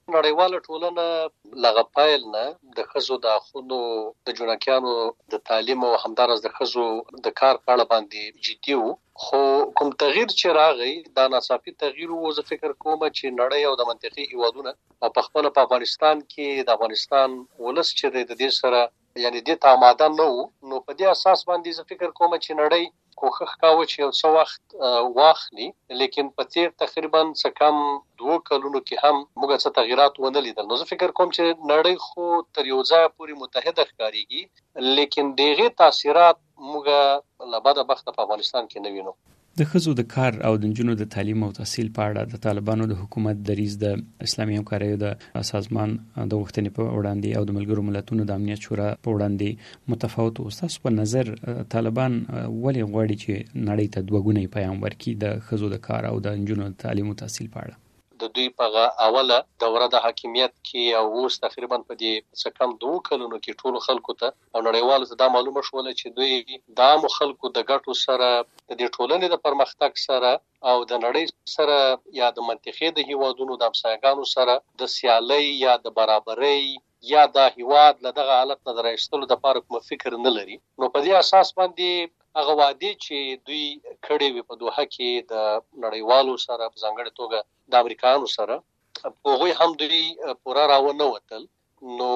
نړیواله ټولنه لغه پیل نه د ښځو د حقونو د جنکیانو د تعلیم او همدارس د ښځو د کار په اړه باندې جدي وو، خو کوم تغییر چې راغی دا ناڅاپي تغییر وو. زه فکر کوم چې نړۍ او د منطقي هیوادونه او په خپل په افغانستان کې د افغانستان ولس چې د دې سره یعنی د تاماده نه وو، نو په دې اساس باندې زه فکر کوم چې نړۍ کوښښ کاوه چې یو څه وخت واخلي، لیکن په تیر تقریبا څه کم 2 کلونو کې هم موږ څه تغیرات ونه لیدل. نو زه فکر کوم چې نړۍ خو تر یو ځای پورې متحده ښکارېږي، لیکن دغه تاثیرات موږ له بده بخته په افغانستان کې نه وینو. د ښځو د کار او د نجونو د تعلیم او تحصیل په اړه د طالبانو د حکومت دریځ د اسلامي همکاریو د سازمان د غوښتنې په وړاندې او د ملګرو ملتونو د امنیت شورا په وړاندې متفاوت او تاسو په نظر طالبان ولې غواړي چې نړۍ ته دوه ګونی پیغام ورکړي د ښځو د کار او د نجونو د تعلیم او تحصیل په اړه؟ د دوی په اوله دوره د حاکمیت کې او اوس تقریبا په دې څه کم 2 کلونو کې ټول خلکو ته او نړیوالو ته دا معلومه شوله چې دوی د عام خلکو د ګټو سره د دې ټولنې د پرمختګ سره او د نړۍ سره یا د منطقې د هیوادونو د همسایګانو سره د سیالۍ یا د برابرۍ یا د هیواد له دغه حالت نه درایستلو د لپاره کوم فکر نه لري. نو په دې اساس باندې هغه وعده چې دوی کړې وي په دوحه کې د نړیوالو سره په ځانګړي توګه د امریکایانو سره هغوی هم دوی پوره راونه وتل. نو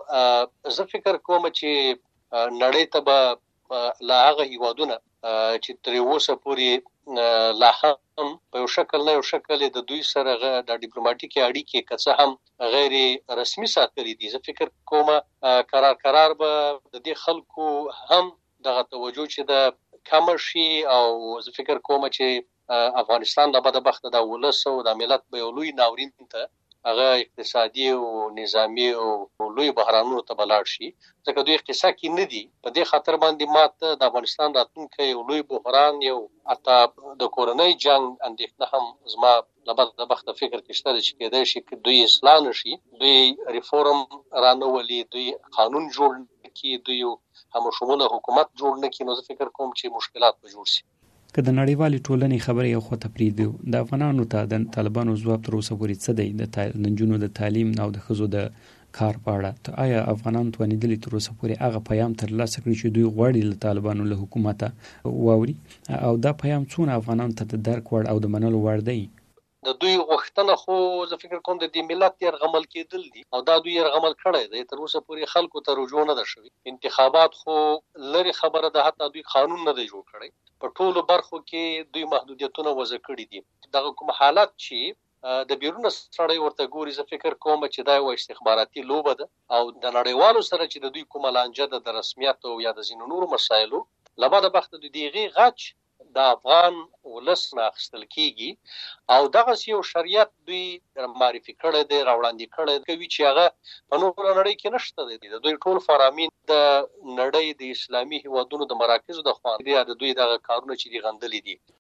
زه فکر کوم چې نړۍ ته به لا هغه هیوادونه چې تر اوسه پورې لا هم په یو شکل نه یو شکل د دوی سره د ډیپلوماټیکي اړیکې که څه هم غیر رسمي ساتلي دي، زه فکر کوم قرار به د دې خلکو هم دغه توجه چې د کم شي. او زه فکر کوم چې افغانستان له بده بخته د ولس او د ملت به یو لوی ناورین ته هغه اقتصادي او نظامی او لوی بحرانونو ته بلاړ شي، ځکه دوی قصه کې نه دي. په دې خاطر باندې ماته د افغانستان راتلونکی یو لوی بحران یو حتی د کورنۍ جنگ اندېښنه هم زما له بده بخته فکر کې شته چې کېدای شي دوی اصلاح نشي، دوی ریفورم رانولي، دوی قانون جوړ کړي، دوی هم شموله حکومت جوړ نه کړي. نو زه فکر کوم چې مشکلات به جوړ شي. که د نړیوالې ټولنې خبرې یو خواته پرېږدو، د افغانانو ته د طالبانو ځواب تر اوسه پورې څه دی د نجونو د تعلیم او د ښځو د کار په اړه؟ آیا افغانان توانېدلي تر اوسه پورې هغه پیغام ترلاسه کړي چې دوی غواړي له طالبانو له حکومته واوري، او دا پیغام څونه افغانانو ته د درک وړ او د منلو وړ دی؟ د دوی غوښتنه خو زه فکر کوم د دې ملت يرغمل کېدل دي او دا دوی يرغمل کړی دی. تر اوسه پورې خلکو ته رجوع نه ده شوی. انتخابات خو لري خبره ده، حتی دوی قانون نه دی جوړ کړی. په ټولو برخو کې دوی محدودیتونه وضع کړي دي. دغه کوم حالت چې د بیرونه سړی ورته ګوري، زه فکر کوم چې دا یو استخباراتي لوبه ده او د نړیوالو سره چې د دوی کومه لانجه ده د رسمیت او یا د ځینو نورو مسایلو لباده بخته د دغه غچ د افغان ولس نه اخیستل کیږي او دغه یو شریعت دوی معرفي کړی دی، راوړاندې کړی کوي چې هغه په نور نړۍ کې نشته دی. د دوی ټول فرامین د نړۍ د اسلامي هیوادونو د مراکزو د خوان دي، د دوی دغه کارونه چې دي غندلې دي.